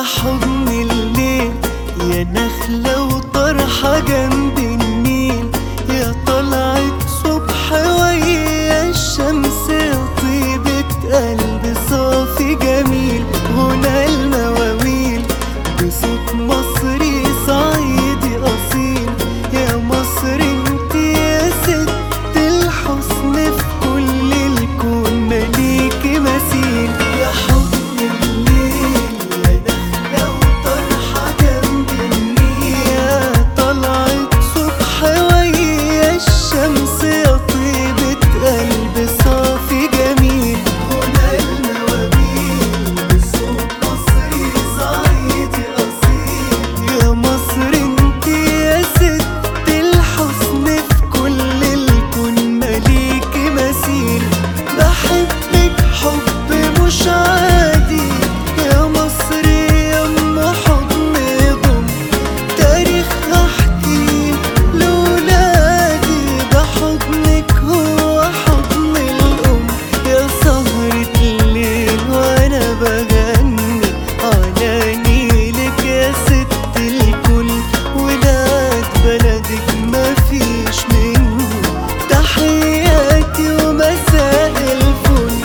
حضن الليل، يا نخلة وطرحة جنب النيل، يا طلعت صبح ويا الشمس، يا طيبة قلب صافي جميل. غنى المواويل بصوت مصري صعيدي أصيل، يا مصر انت يا ست الحسن، في كل الكون مليكي مثيل. يا حضن الليل، يا نخلة وطرحة جنب النيل، يا طلعت صبح ويا الشمس، يا طيبة قلب صافي جميل. غنى المواويل بصوت مصري صعيدي أصيل، يا مصر انت يا ست الحسن، في كل الكون مليكي مثيل. بحبك حب مش عادي يا مصر، يا ام حضن ضم، تاريخ احكي لولادي، ده حضنك هو حضن الام. يا سهرة الليل وانا بغني على نيلك يا ست الكل، ولاد بلدك مفيش منه، تحياتي ومساء الفل.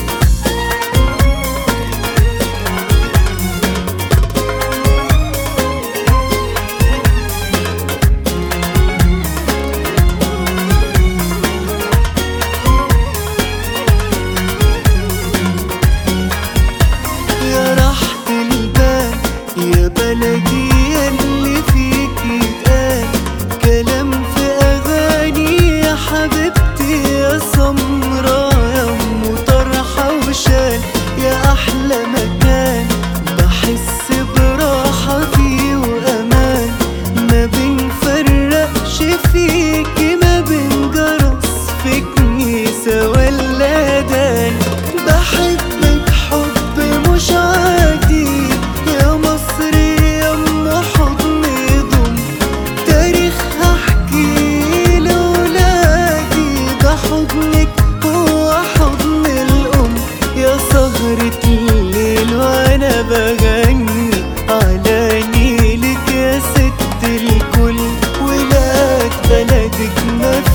يا راحة البال يا بلدي اللي فيكي اتقال كلام في أغاني، يا حبيبتي يا سمرا يا أم طرحة وشال. يا أحلى مكان بحس براحة فيه وأمان، ما بنفرقش فيكي ما بين جرس في كنيسة ولا دان. بحبك حب مش عادي يا مصر، يا ام حضن ضم، تاريخ هحكي لولادي، ده حضنك هو حضن الام. يا سهرة الليل وانا بغني على نيلك يا ست الكل، ولاد بلدك ما